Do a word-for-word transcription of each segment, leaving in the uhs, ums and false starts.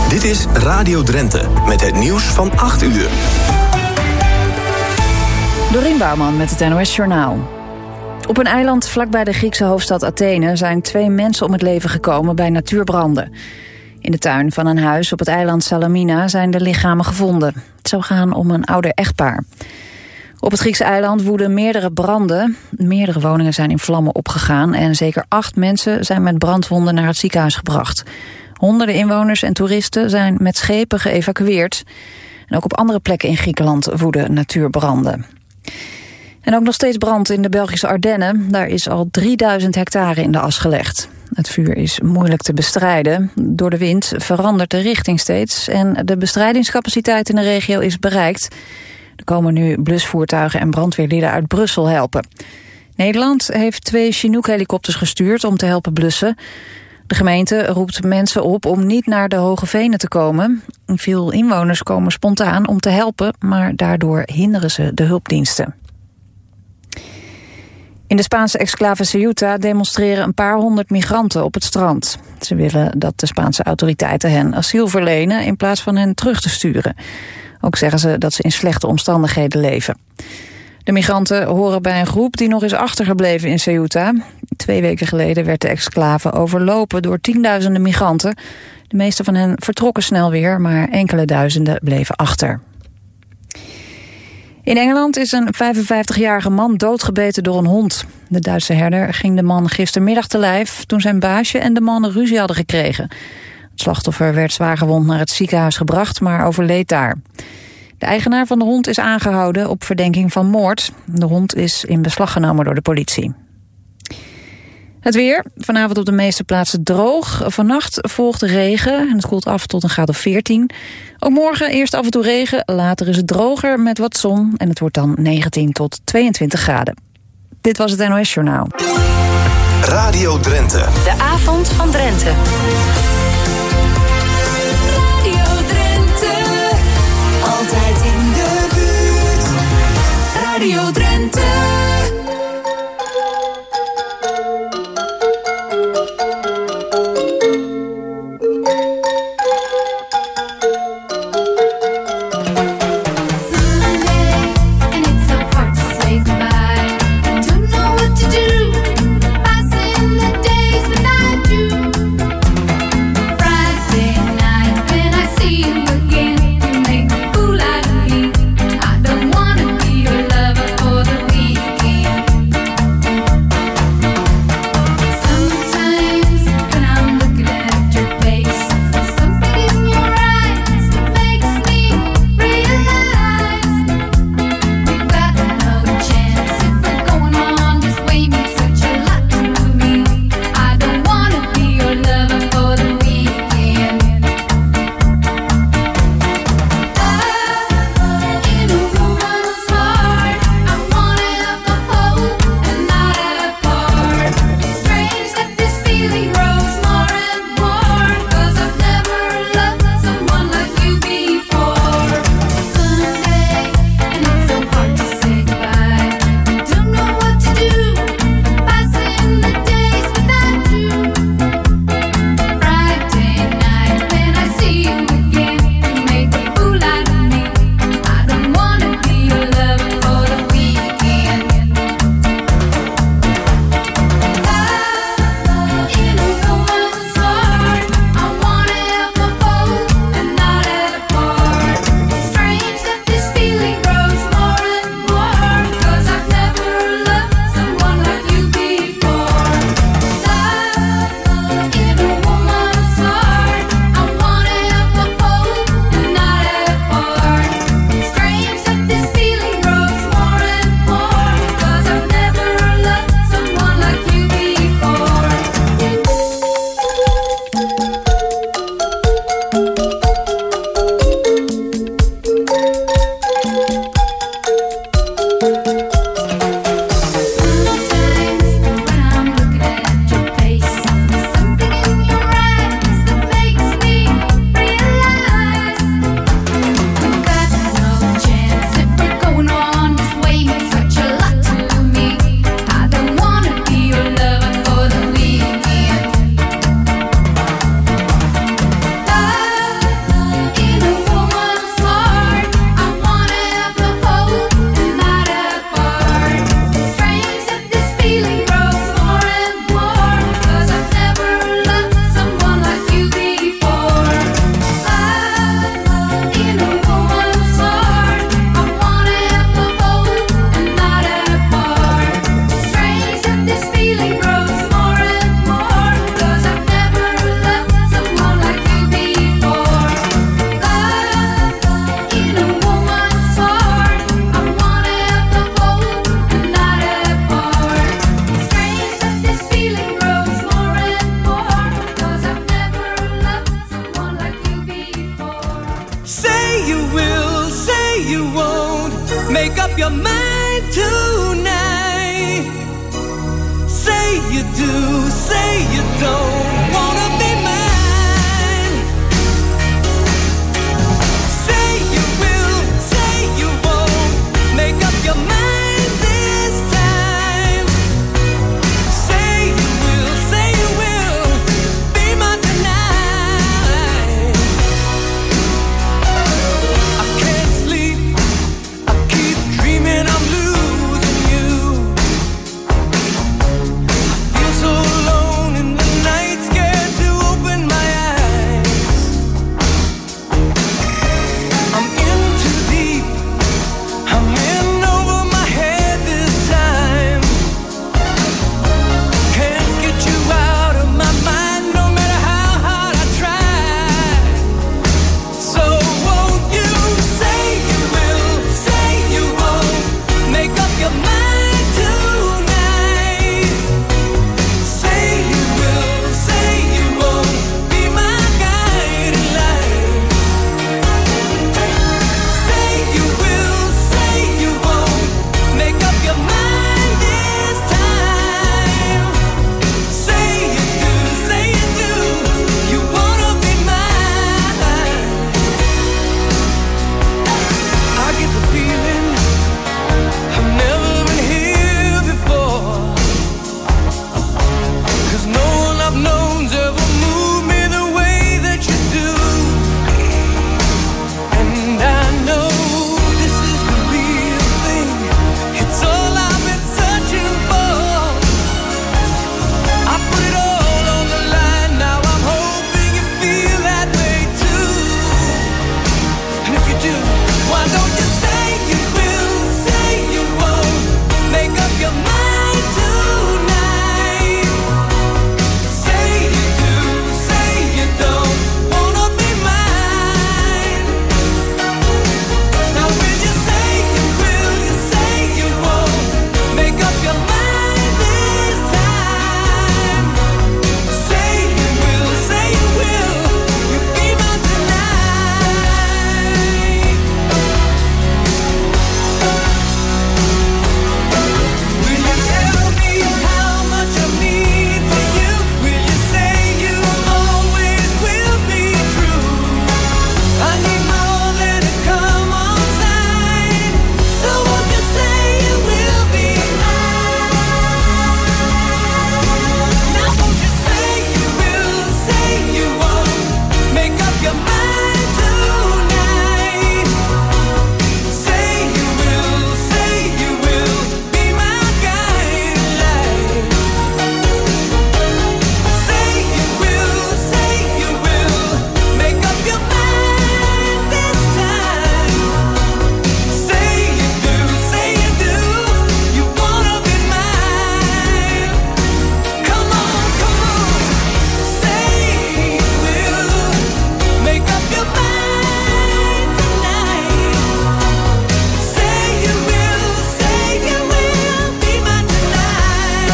Dit is Radio Drenthe met het nieuws van acht uur. Dorien Bouwman met het N O S Journaal. Op een eiland vlakbij de Griekse hoofdstad Athene zijn twee mensen om het leven gekomen bij natuurbranden. In de tuin van een huis op het eiland Salamina zijn de lichamen gevonden. Het zou gaan om een ouder echtpaar. Op het Griekse eiland woeden meerdere branden. Meerdere woningen zijn in vlammen opgegaan en zeker acht mensen zijn met brandwonden naar het ziekenhuis gebracht. Honderden inwoners en toeristen zijn met schepen geëvacueerd. En ook op andere plekken in Griekenland woeden natuurbranden. En ook nog steeds brand in de Belgische Ardennen. Daar is al drieduizend hectare in de as gelegd. Het vuur is moeilijk te bestrijden. Door de wind verandert de richting steeds en de bestrijdingscapaciteit in de regio is bereikt. Er komen nu blusvoertuigen en brandweerlieden uit Brussel helpen. Nederland heeft twee Chinook-helikopters gestuurd om te helpen blussen. De gemeente roept mensen op om niet naar de Hoge Venen te komen. Veel inwoners komen spontaan om te helpen, maar daardoor hinderen ze de hulpdiensten. In de Spaanse exclave Ceuta demonstreren een paar honderd migranten op het strand. Ze willen dat de Spaanse autoriteiten hen asiel verlenen in plaats van hen terug te sturen. Ook zeggen ze dat ze in slechte omstandigheden leven. De migranten horen bij een groep die nog is achtergebleven in Ceuta. Twee weken geleden werd de exclave overlopen door tienduizenden migranten. De meeste van hen vertrokken snel weer, maar enkele duizenden bleven achter. In Engeland is een vijfenvijftigjarige man doodgebeten door een hond. De Duitse herder ging de man gistermiddag te lijf toen zijn baasje en de man ruzie hadden gekregen. Het slachtoffer werd zwaargewond naar het ziekenhuis gebracht, maar overleed daar. De eigenaar van de hond is aangehouden op verdenking van moord. De hond is in beslag genomen door de politie. Het weer. Vanavond op de meeste plaatsen droog. Vannacht volgt regen en het koelt af tot een graad of veertien. Ook morgen eerst af en toe regen. Later is het droger met wat zon. En het wordt dan negentien tot tweeëntwintig graden. Dit was het N O S Journaal. Radio Drenthe. De avond van Drenthe. Radio Drenthe. Altijd in de buurt. Radio Drenthe. Don't know what to do, passing the days without you. your mind tonight. Say you do, say you don't wanna be mine. Say you will, say you won't. Make up your mind this time. Say you will, say you will. Be mine tonight. I can't sleep. I keep dreaming I'm losing you. I feel so alone in the night, scared to open my eyes. I'm in too deep. I'm in over my head this time. Can't get you out of my mind, no matter how hard I try. So won't you say you will, say you won't. Make up your mind tonight. Say you will, say you won't. Be my guiding light. Say you will, say you won't. Make up your mind this time. Say you do, say you do. You wanna be mine. I get the feeling I've never been here before. 'Cause no one I've known's ever moved me the way that you do. And I know this is the real thing. It's all I've been searching for. I put it all on the line. Now I'm hoping you feel that way too. And if you do, why don't you say you will, say you won't. Make up your mind tonight. Say you do, say you don't wanna be mine. Now will you say you will, you say you won't. Make up your mind this time. Say you will, say you will. You be mine tonight. Will you tell me how much I mean to you? Will you say you always will be true? I need more than a come on sign. So won't you say you will be mine? Now won't you say you will, say you won't. Make up your mind tonight. Say you will, say you will. Be my guiding light. Say you will, say you will. Make up your mind this time. Say you do, say you do. You wanna be mine. Come on, come on. Say you will. Make up your mind tonight. Say you will, say you will. Be mine tonight.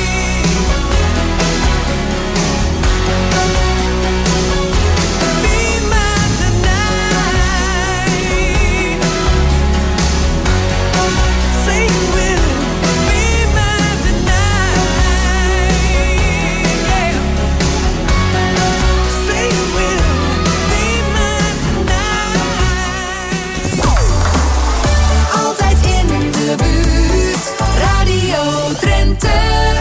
Be mine tonight. Say you will. Be mine tonight. Yeah. Say you will. Be mine tonight. Altijd in de buurt. Radio Drenthe.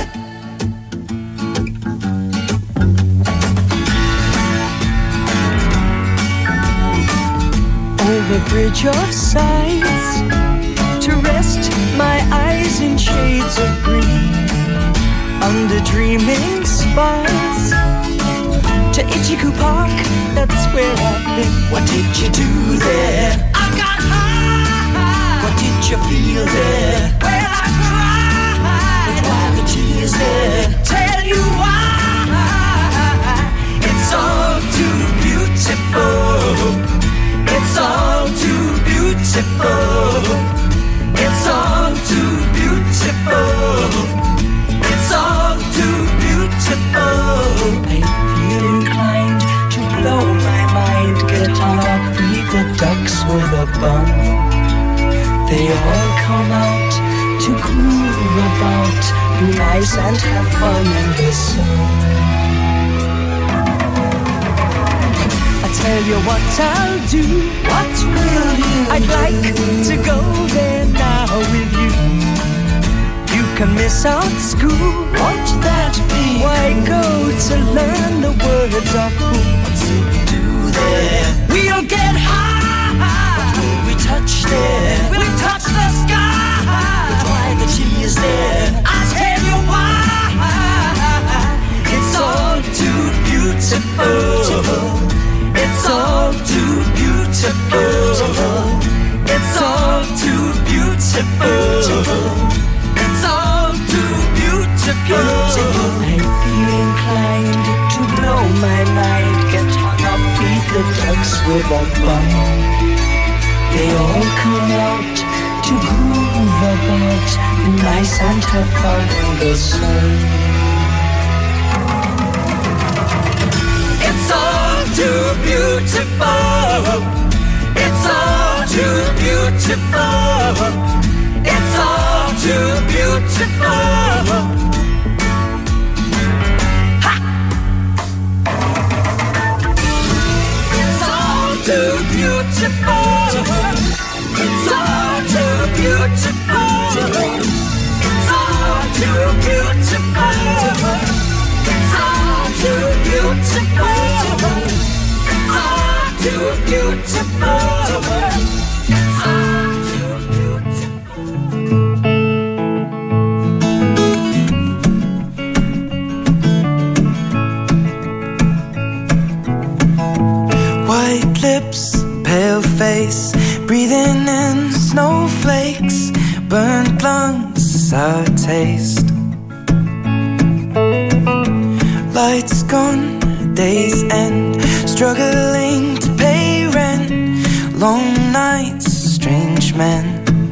Over bridge of sights, to rest my eyes in shades of green, under dreaming spires, to Ichiku Park, that's where I've been. What did you do there? I got high. What did you feel there? Well, I cried. But why the tears there? Tell you why. It's all too beautiful. It's all too beautiful. It's all too beautiful. It's all too beautiful. I feel inclined to blow my mind, get on up, feed the ducks with a bun. They all come out to groove about, be nice and have fun in the sun. I tell you what I'll do. What will you I'd do? Like to go there now with you. You can miss out school. Won't that be? Why go to learn the words of who? What's it do there? We'll get high. We touch there. We'll touch the sky. But why the cheese there? I'll tell you why. It's all too beautiful. It's all too beautiful. It's all too beautiful. It's all too beautiful. I feel inclined to blow my mind. Get hung up, feed the ducks with a bun. They all come out to groove about, be nice and have fun in the sun. It's all too beautiful. It's all too beautiful. It's all too beautiful. Ha! It's all too beautiful. It's all too beautiful. It's all too beautiful. It's all too beautiful. It's all too beautiful. It's all too beautiful. White lips, pale face, breathing in snowflakes, burnt lungs, sour taste. Lights gone, days end, struggling to pay rent, long nights, strange men.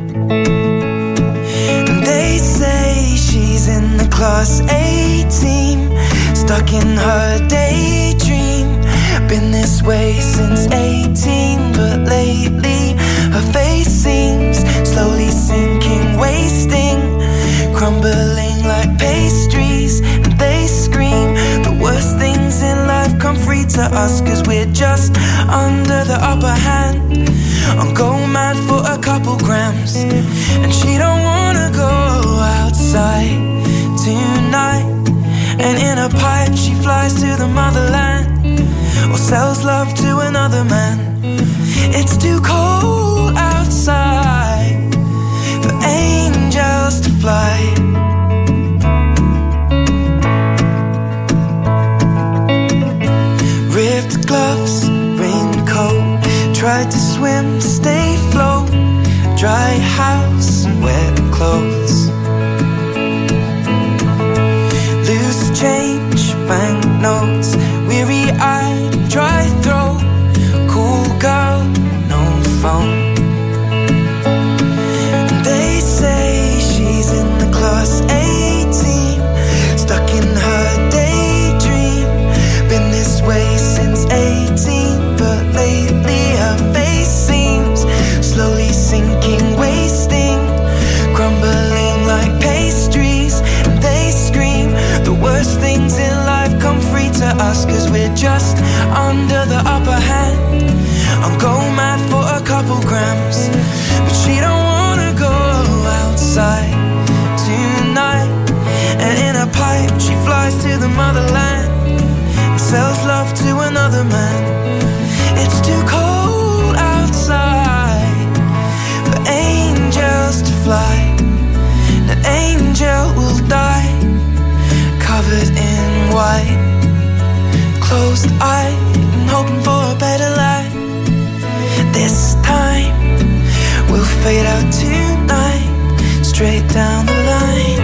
And they say she's in the class A team, stuck in her daydream. Been this way since eighteen, but lately her face seems slowly sinking, wasting, crumbling like pastries. And they scream the worst things in life come free to us, cause we're just under the upper hand. I'm going mad for a couple grams, and she don't wanna go outside tonight. And in a pipe she flies to the motherland, or sells love to another man. It's too cold outside for angels to fly. Ripped gloves, raincoat, tried to swim, stay float, dry house and wet clothes. Loose change, banknotes, weary-eyed, dry throat, cool girl, no phone. And they say she's in the class A team, stuck in her daydream. Been this way since eighteen, but lately her face seems slowly sinking, wasting, crumbling like pastries. And they scream the worst things in life come free to us, cause we're just under the upper hand. I'm going mad for a couple grams, but she don't wanna go outside tonight. And in a pipe she flies to the motherland, and sells love to another man. It's too cold outside for angels to fly. An angel will die covered in white, closed eye and hoping for a better life. This time we'll fade out tonight, straight down the line.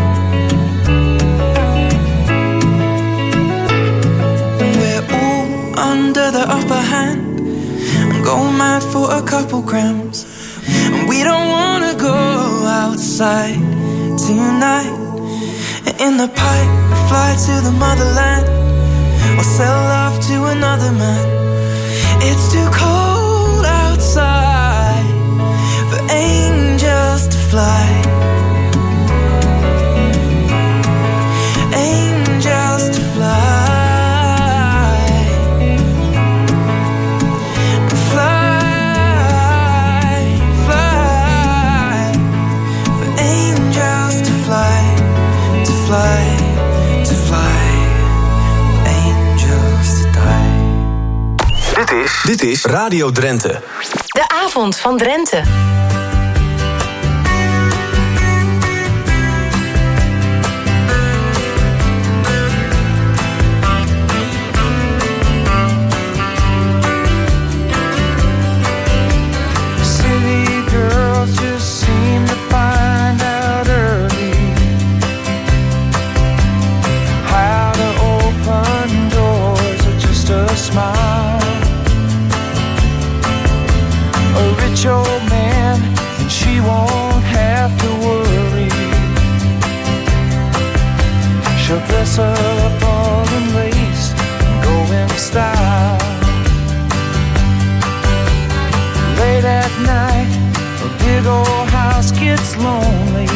And we're all under the upper hand. I'm going mad for a couple grams, and we don't wanna go outside tonight. In the pipe, we fly to the motherland, or sell love to another man. It's too cold outside for angels fly. Angels to fly. Fly, fly. For angels to fly, to fly, to fly. Angels to die. Dit is, dit is Radio Drenthe. De avond van Drenthe. Old man, and she won't have to worry. She'll dress up all in lace and go in style. Late at night, a big old house gets lonely.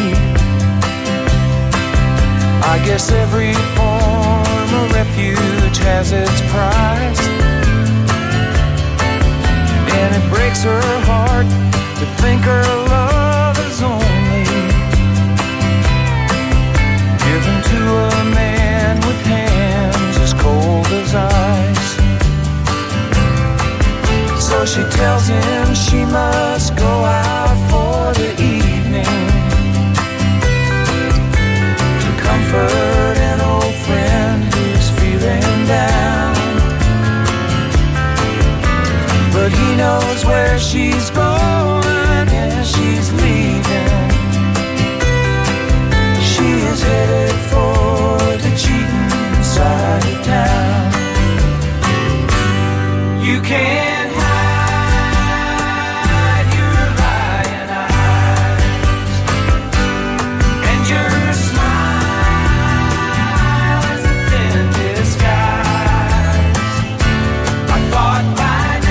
I guess every form of refuge has its price. And it breaks her heart to think her love is only given to a man with hands as cold as ice. So she tells him she must go out for the evening to comfort an old friend who's feeling down. But he knows where she's going and she's leaving. She is headed for the cheating side of town. You can't hide your lying eyes, and your smile is a thin disguise. I thought by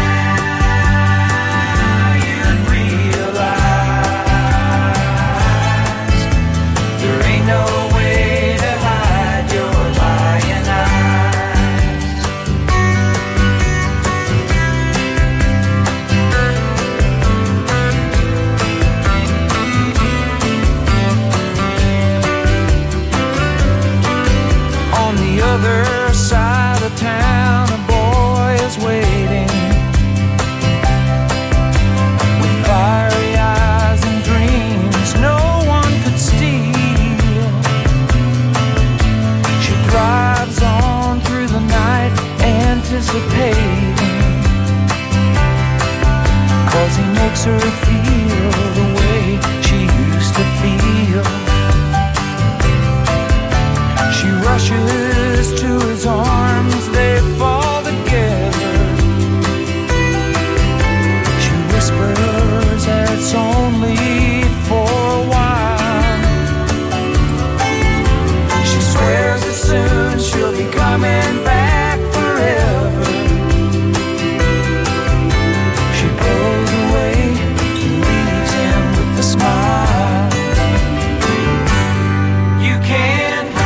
other side of town, a boy is waiting with fiery eyes and dreams no one could steal. She drives on through the night, anticipating, 'cause he makes her feel the way she used to feel. She rushes to his arms, they fall together. She whispers that it's only for a while. She swears that soon she'll be coming back forever. She pulls away and leaves him with a smile. You can't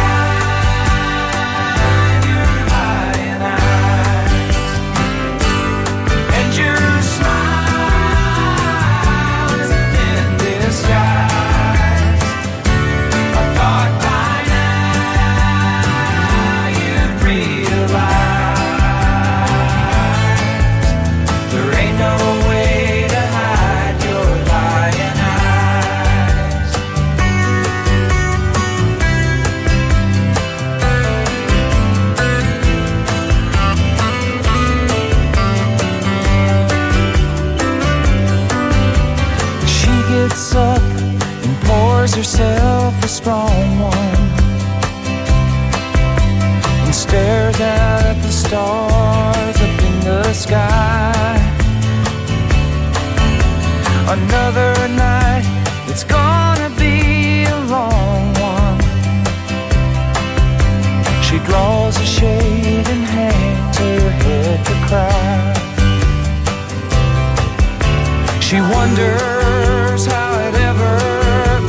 up and pours herself a strong one and stares out at the stars up in the sky. Another night, it's gonna be a long one. She draws a shade and hangs her head to cry. She wonders how it ever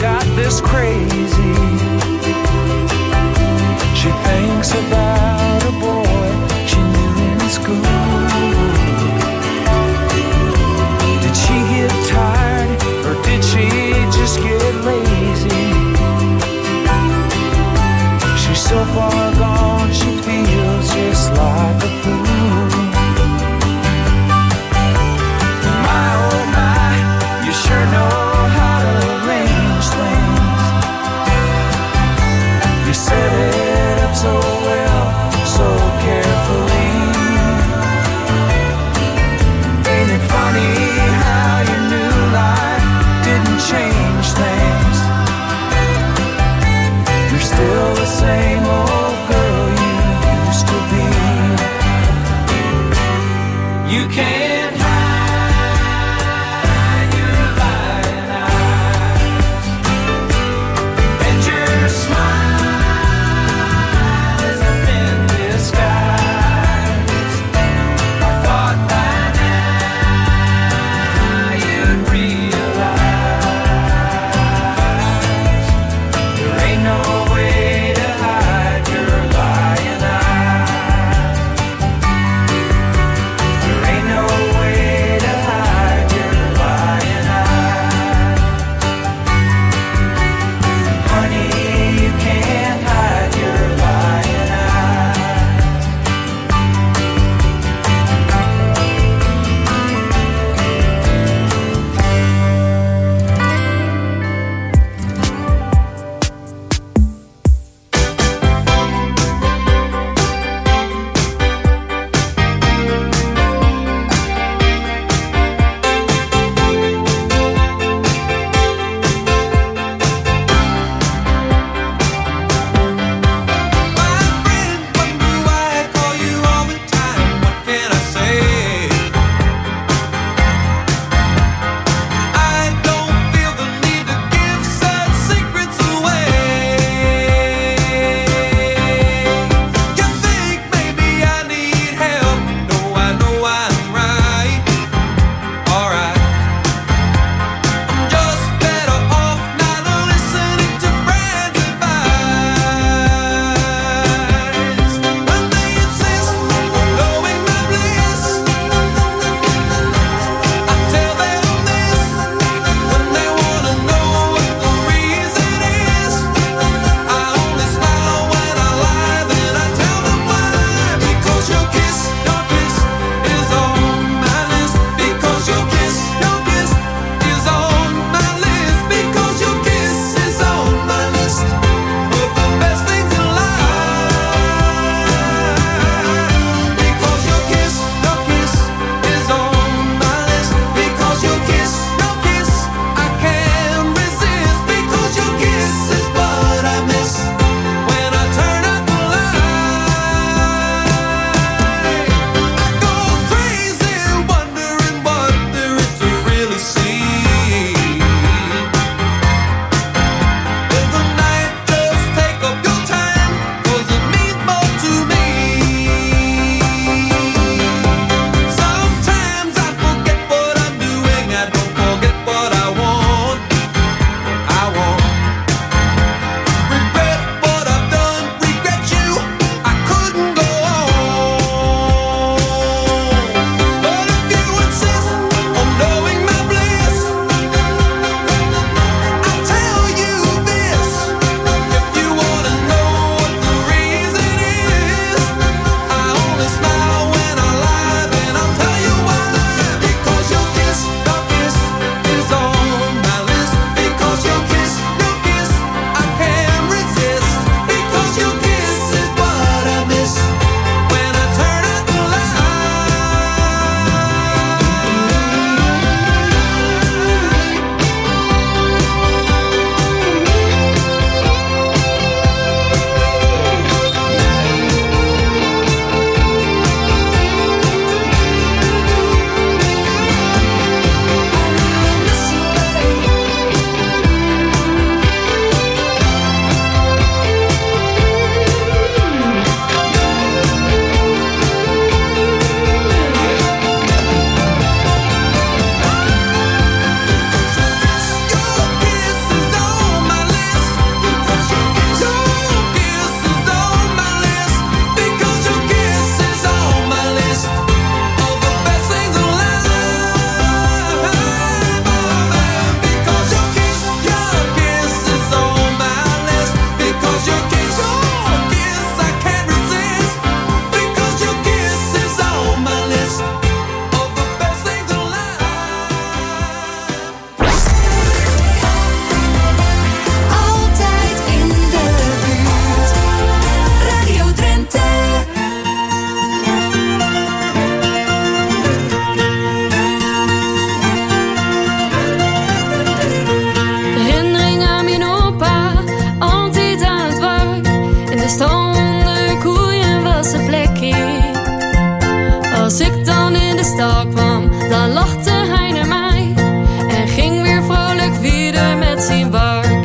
Als ik dan in de stal kwam, dan lachte hij naar mij en ging weer vrolijk verder met zijn werk.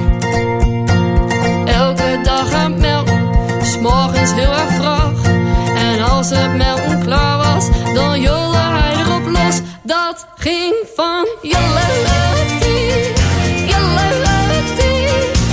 Elke dag aan het melken, 's morgens heel erg vroeg. En als het melken klaar was, dan jolde hij erop los. Dat ging van jollelotie, jollelotie,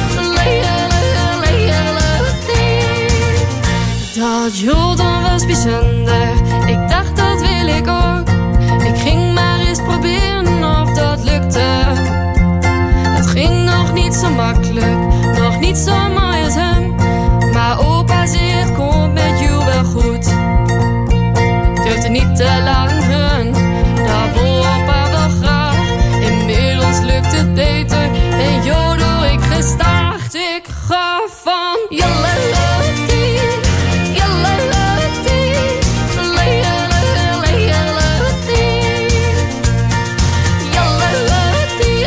jollelotie. Dat jolden was bijzonder, ik dacht dat wil ik ook. Ik ging maar eens proberen of dat lukte. Het ging nog niet zo makkelijk, nog niet zo mooi als hem. Maar opa zei het komt met jou wel goed. Durfde niet te laten gaan, daar wil opa wel graag. Inmiddels lukt het beter en jodel ik gestaag. Ik ga van jollelotie, jollelotie, jollelotie, jollelotie,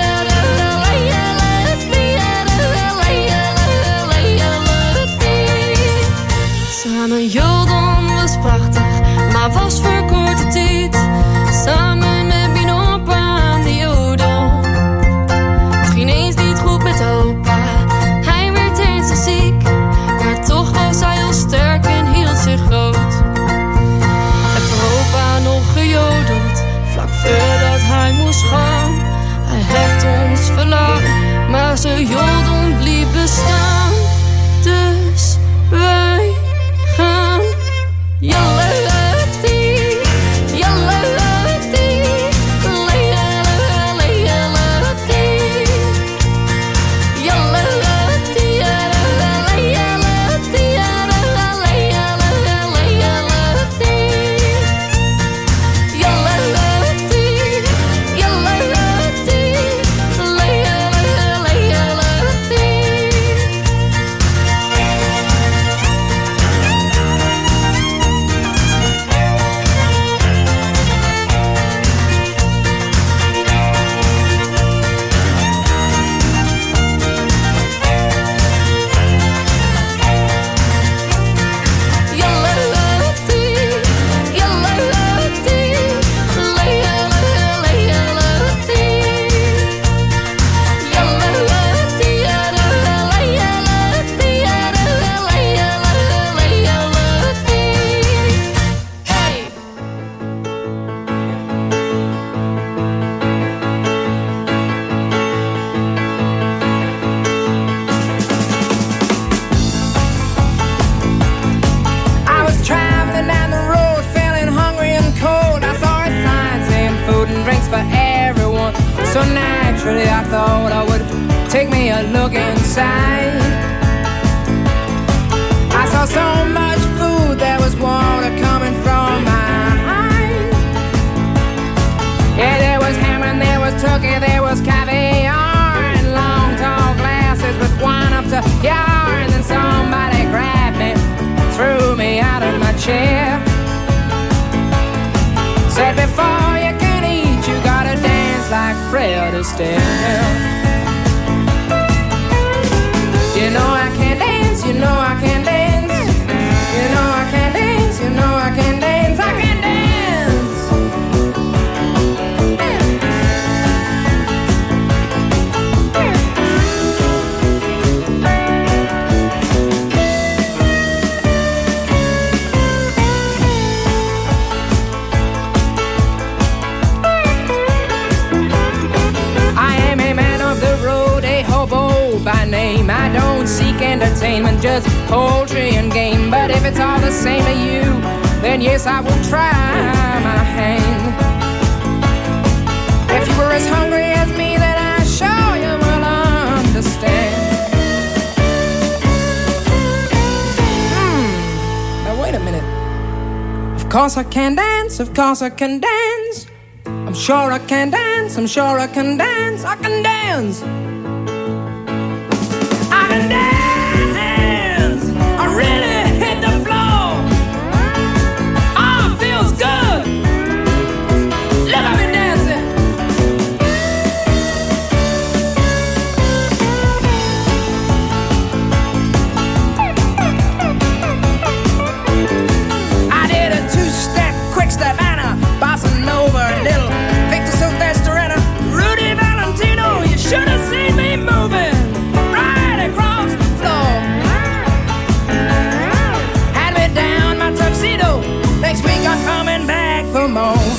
jollelotie. Samen jodel was prachtig, maar was voor korte tijd. Samen met mijn opa aan de jodel. Het ging eens niet goed met opa, hij werd ernstig ziek. Maar toch was hij heel sterk en hield zich groot. Heb voor opa nog gejodeld, vlak voordat hij moest gaan. Hij heeft ons verlaten, maar zijn jodel blieb bestaan. Dus wij gaan jollelotie, jollelotie, jollelotie, jollelotie, So naturally I thought I would take me a look inside. I saw so much food, there was water coming from my eyes. Yeah, there was ham and there was turkey, there was caviar, and long tall glasses with wine up to yar. And then somebody grabbed me, threw me out of my chair, said before you can eat you gotta dance like Fred Astaire. You know I can dance, you know I can dance, you know I can dance, you know I can dance, I can dance. By name, I don't seek entertainment, just poultry and game. But if it's all the same to you, then yes, I will try my hand. If you were as hungry as me, then I sure you will understand. Hmm, now wait a minute. Of course I can dance, of course I can dance. I'm sure I can dance, I'm sure I can dance, I can dance. I can dance, I really hit the floor. Oh, it feels good. Look at me dancing. I did a two-step, quick step, and evermore.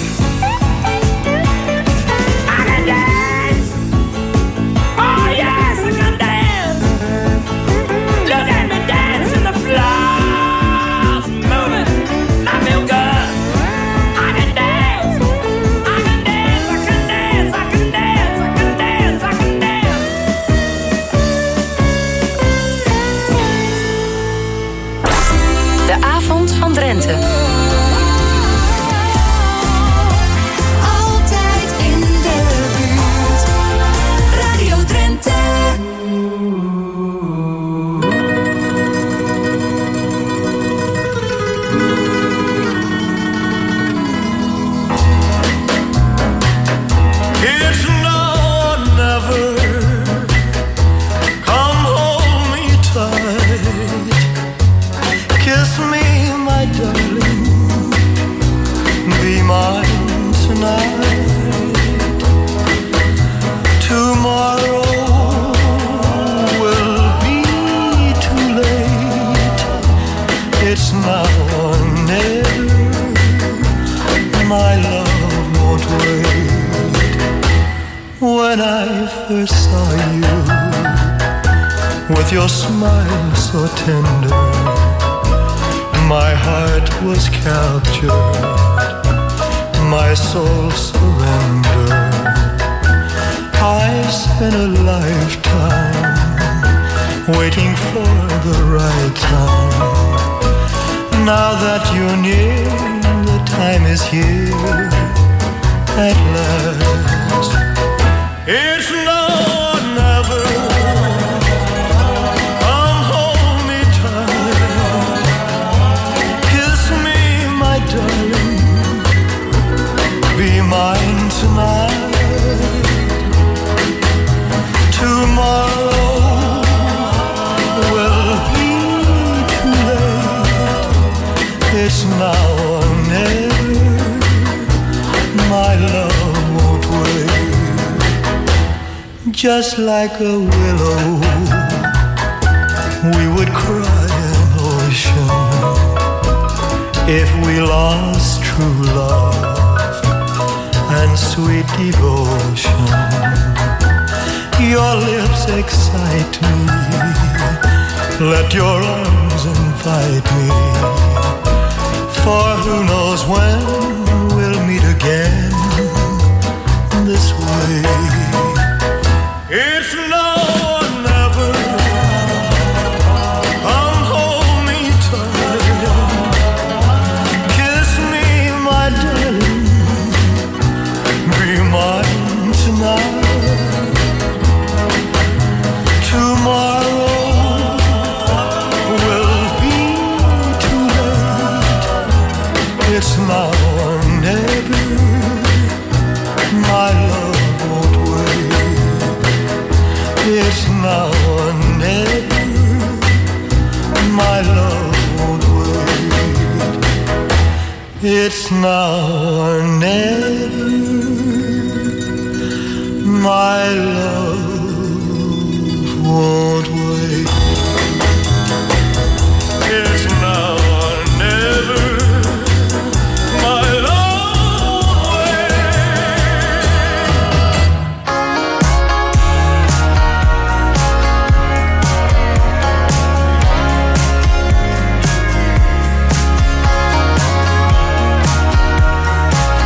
I can dance. Oh yes, I can dance. Look at me dancing, the floor's moving. I feel good. I can dance. I can dance. I can dance. I can dance. I can dance. I can dance. De avond van Drenthe. Altijd in de buurt. Radio Drenthe. It's now or never. Come hold me tight. Kiss me, my darling. Be mine tonight. Tomorrow will be too late. It's now or never. My love won't wait. When I first saw you, with your smile so tender, my heart was captured, my soul surrendered. I spent a lifetime waiting for the right time. Now that you're near, the time is here at last. It's now or never. Come hold me tight. Kiss me, my darling. Be mine tonight. Tomorrow will be too late. It's now or never. My love won't wait. Just like a willow, we would cry an ocean if we lost true love and sweet devotion. Your lips excite me. Let your arms invite me. For who knows when we'll meet again this way. It's now or never. Come hold me tight. Kiss me, my darling. Be mine tonight. Tomorrow will be too late. It's now or never. My love won't wait. It's now or never. My love won't wait. It's now or never. My love won't wait. It's now or never. My love won't wait.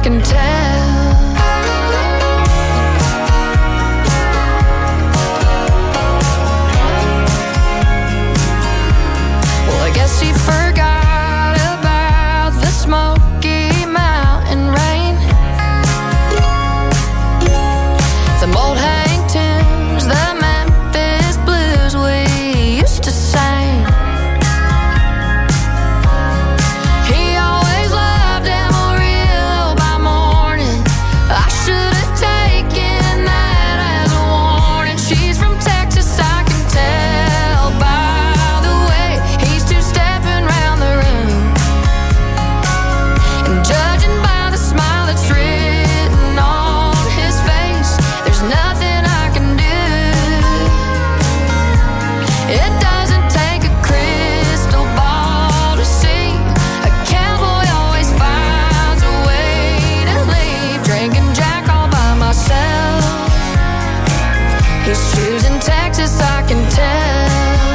can tell. Well, I guess he forgot about the Smoky Mountain rain, the old hang tunes, the Memphis blues we used to sing. He always loved Amarillo by morning. I should have taken that as a warning. She's from Texas, I can tell by the way he's two-stepping round the room, and judging by the smile that's written on his face, there's nothing I can do. It doesn't take a crystal ball to see. A cowboy always finds a way to leave. Drinking Jack all by myself. He's choosing Texas, I can tell.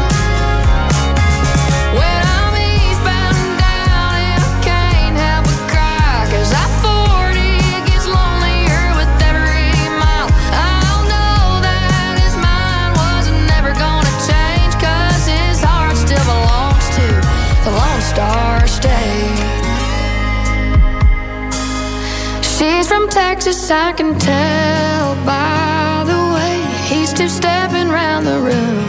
When I'm eastbound and down and I can't help but cry, 'cause I forty gets lonelier with every mile. I'll know that his mind wasn't never gonna change, 'cause his heart still belongs to the Lone Star State. She's from Texas, I can tell by the way he's two-stepping round the room,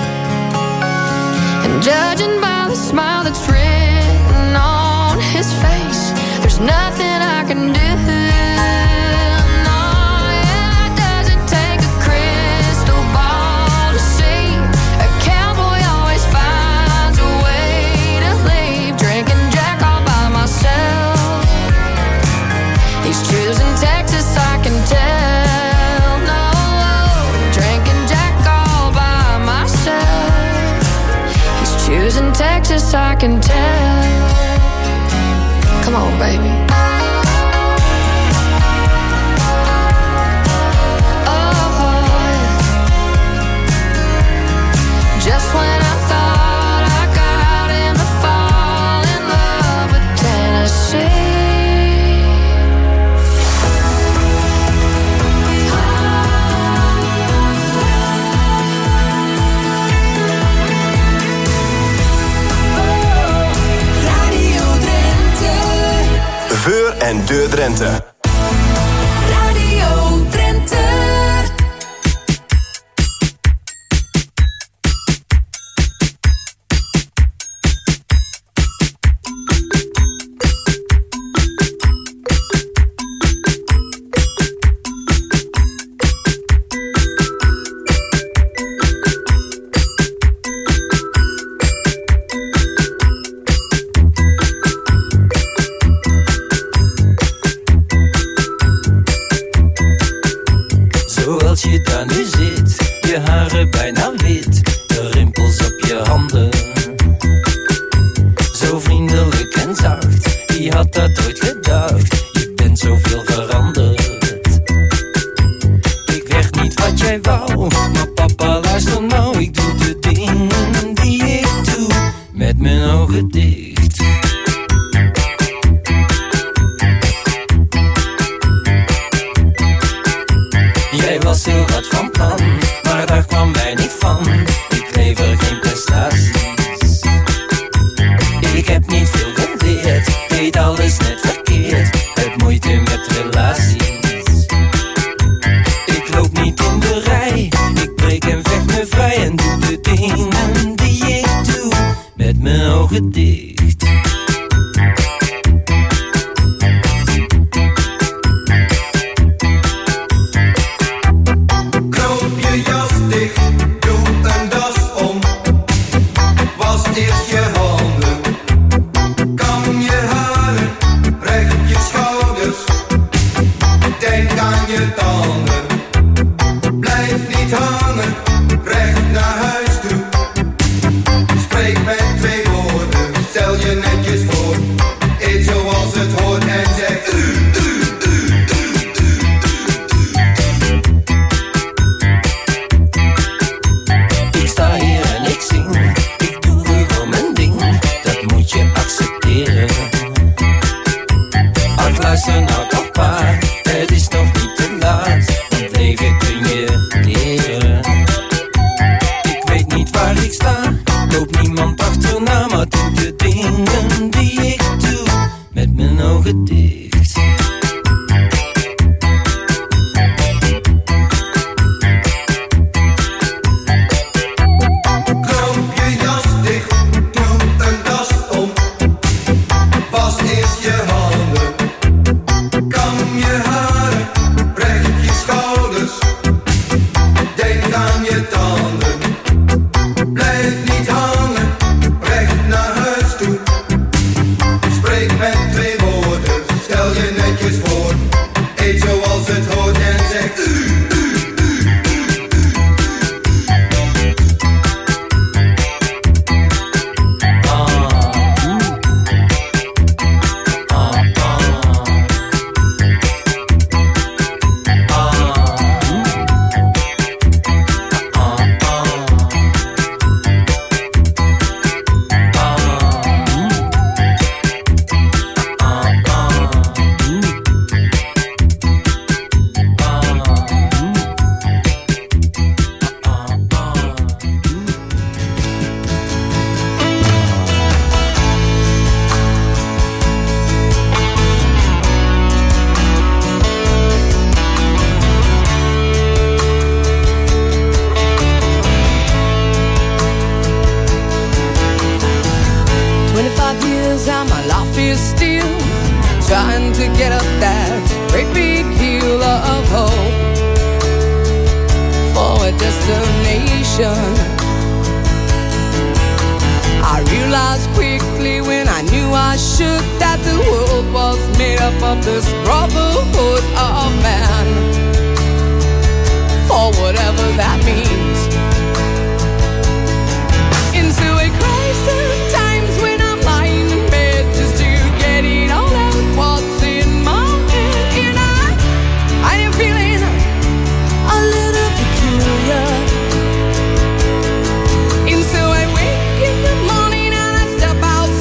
and judging by the smile that's written on his face, there's nothing I can do. No, yeah, it doesn't take a crystal ball to see. A cowboy always finds a way to leave. Drinking Jack all by myself. He's choosing Texas, I can tell. No, drinking Jack all by myself. He's choosing Texas, I can tell. Come on, baby. Oh, yeah. Just when I thought I got him to fall in love with Tennessee. Radio Drenthe. Voor en de Drenthe. Radio Drenthe. Zoals je daar nu zit, je haren bijna wit, de rimpels op je handen. Zo vriendelijk en zacht, wie had dat ooit gedacht? Je bent zoveel veranderd. Ik zeg niet wat jij wou, maar papa luister nou. Ik doe de dingen die ik doe, met mijn ogen dicht. Jij was heel wat van plan, maar daar kwam mij niet van. Ik lever geen prestaties. Ik heb niet veel geleerd, deed alles net verkeerd. Heb moeite met relaties. Ik loop niet in de rij, ik breek en vecht me vrij. En doe de dingen die ik doe, met mijn ogen dicht. Eerst je handen, kam je haren, luister nou toch maar, het is nog niet te laat. Want leven kun je leren. Ik weet niet waar ik sta, loop niemand achterna, maar doe de dingen die ik doe met mijn ogen dicht.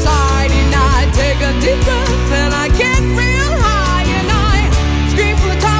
Deep breath and I get real high and I scream for the time.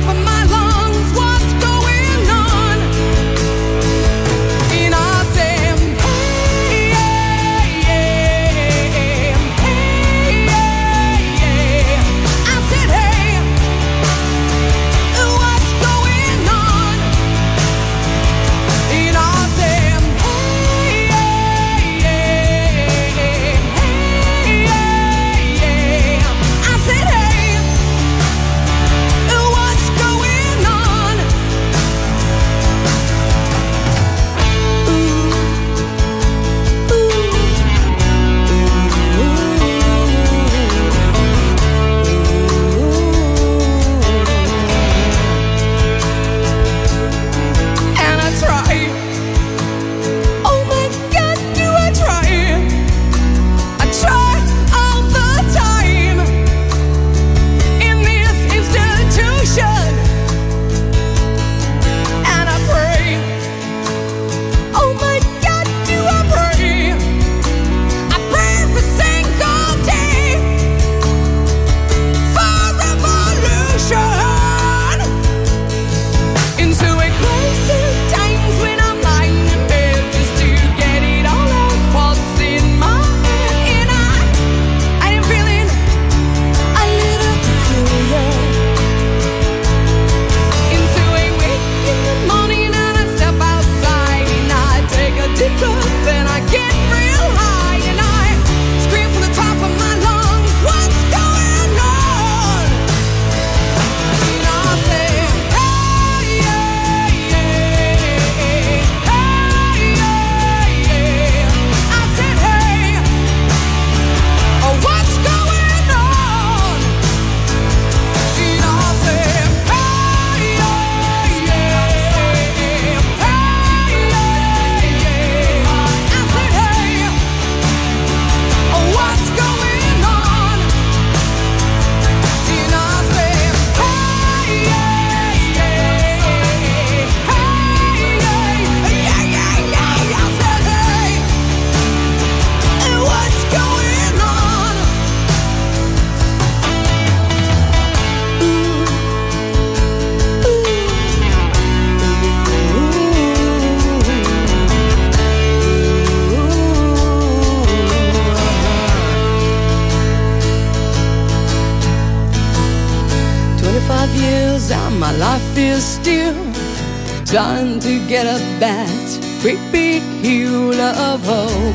twenty-five years and my life is still trying to get up that great big hill of hope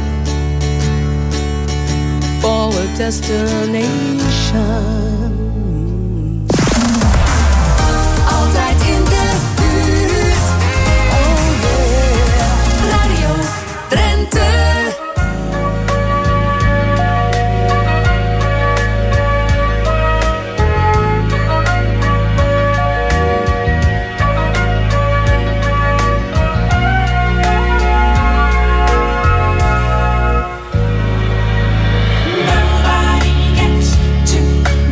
for a destination. Altijd in de buurt. Oh yeah. Radio Drenthe. Nobody gets to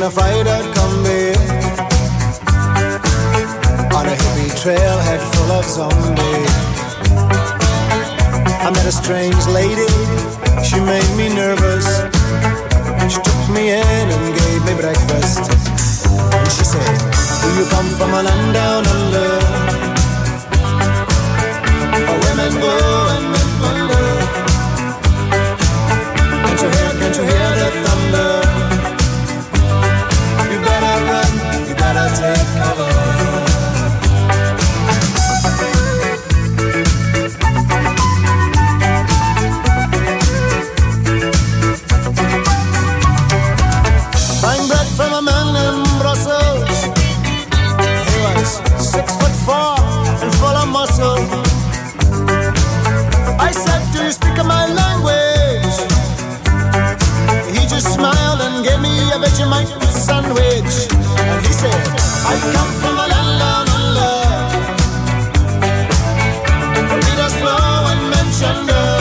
a fighter come be on a hippie trailhead full of zombies. I met a strange lady, she made me nervous. She took me in and gave me breakfast. And she said, do you come from a land down under, where women go and men wonder? Can't you hear, can't you hear the thunder? You better run, you better take cover. Buying bread from a man in Brussels. He was six foot four and full of muscle. I said, do you speak my language? He just smiled and gave me a Vegemite sandwich. And he said, I come from a land down under, where Peter's flow and men chunder.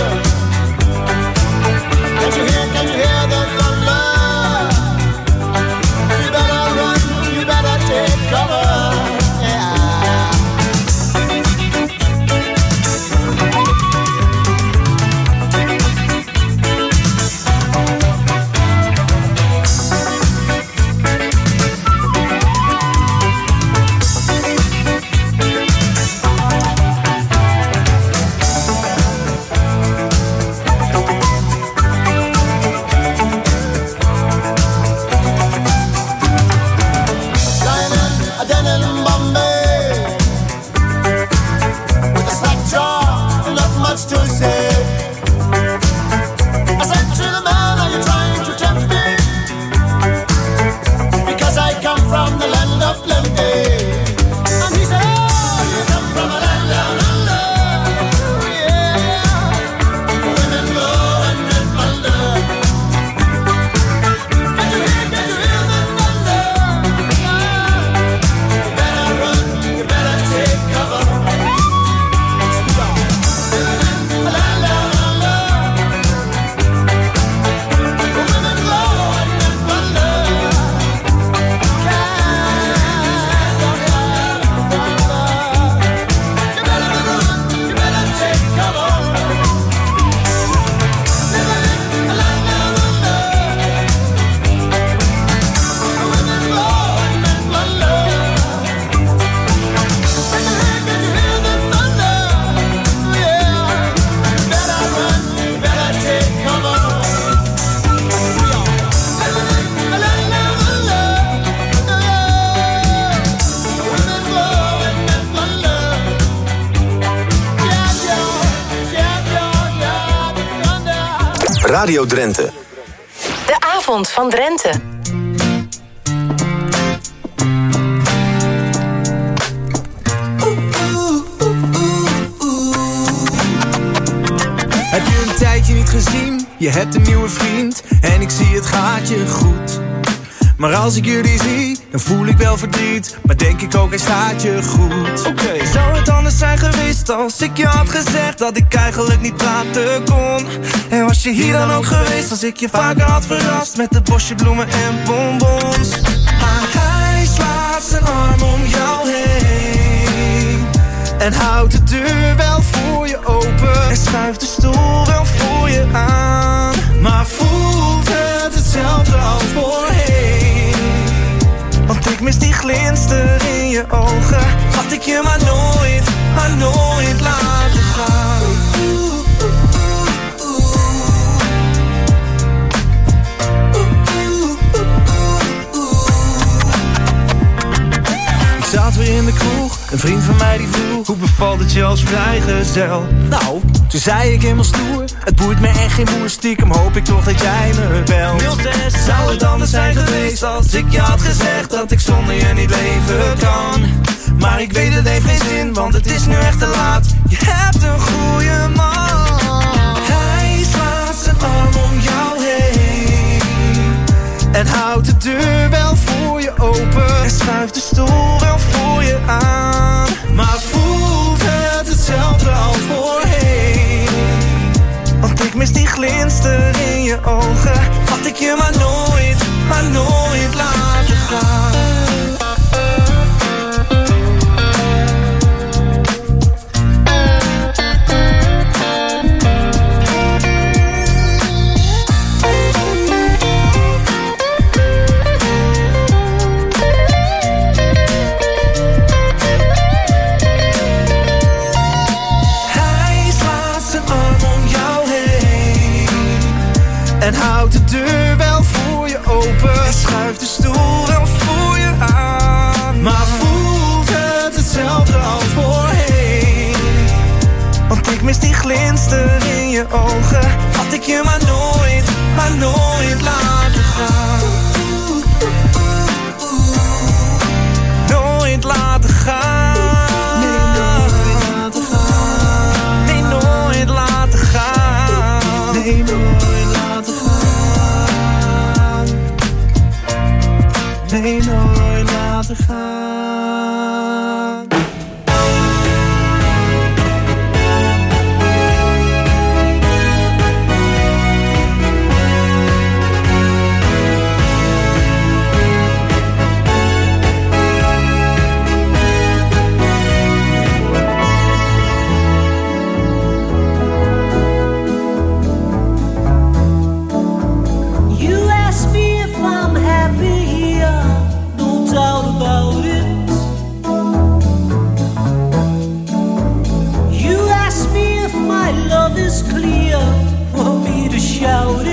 Can't you hear, can't you hear the thunder? You better run, you better take cover. Radio Drenthe. De avond van Drenthe. Heb je een tijdje niet gezien? Je hebt een nieuwe vriend en ik zie het gaat je goed. Maar als ik jullie zie, dan voel ik wel verdriet, maar denk ik ook hij staat je goed. Oké, okay. Zou het anders zijn geweest als ik je had gezegd dat ik eigenlijk niet praten kon? En was je hier dan ook geweest als ik je vaker had verrast met een bosje bloemen en bonbons? Maar hij slaat zijn arm om jou heen en houdt de deur wel voor je open en schuift de stoel wel voor je aan. Maar voelt het hetzelfde als voorheen? Want ik mis die glinster in je ogen. Had ik je maar nooit, maar nooit laten gaan. Ik zat weer in de kroeg, een vriend van mij die vroeg: hoe bevalt het je als vrijgezel? Nou, toen zei ik helemaal stoer: het boeit me echt geen moer, stiekem hoop ik toch dat jij me belt. nul zes Zou het anders zijn geweest als ik je had gezegd dat ik zonder je niet leven kan? Maar ik weet het heeft geen zin, want het is nu echt te laat. Je hebt een goede man. Hij slaat zijn arm om jou heen en houdt de deur wel voor je open en schuift de stoel wel voor je aan. Maar voelt het hetzelfde als voorheen? Want ik mis die glinster in je ogen. Had ik je maar nooit, maar nooit laten gaan. En houdt de deur wel voor je open. En schuift de stoel wel voor je aan. Maar voelt het hetzelfde als voorheen? Want ik mis die glinster in je ogen. Had ik je maar nooit, maar nooit laten gaan. Nooit laten gaan. Nee, nooit laten gaan. Nee, nooit laten gaan. Nee, nooit. Nee, nooit laten gaan. You ask me if I'm happy here, no doubt about it. You ask me if my love is clear, want me to shout it.